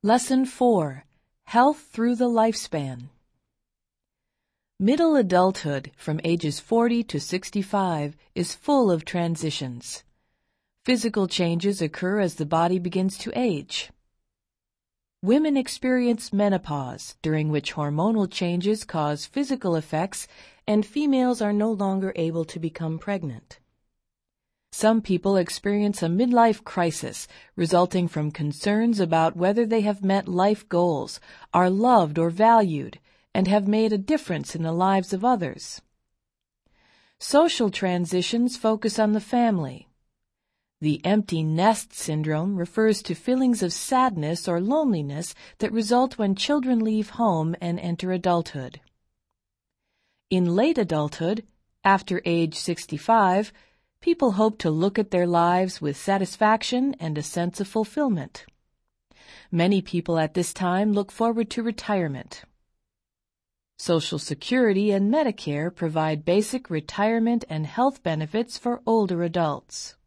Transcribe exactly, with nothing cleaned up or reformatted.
Lesson four. Health Through the Lifespan. Middle adulthood from ages forty to sixty-five is full of transitions. Physical changes occur as the body begins to age. Women experience menopause, during which hormonal changes cause physical effects and females are no longer able to become pregnant. Some people experience a midlife crisis resulting from concerns about whether they have met life goals, are loved or valued, and have made a difference in the lives of others. Social transitions focus on the family. The empty nest syndrome refers to feelings of sadness or loneliness that result when children leave home and enter adulthood. In late adulthood, after age sixty-five, people hope to look at their lives with satisfaction and a sense of fulfillment. Many people at this time look forward to retirement. Social Security and Medicare provide basic retirement and health benefits for older adults.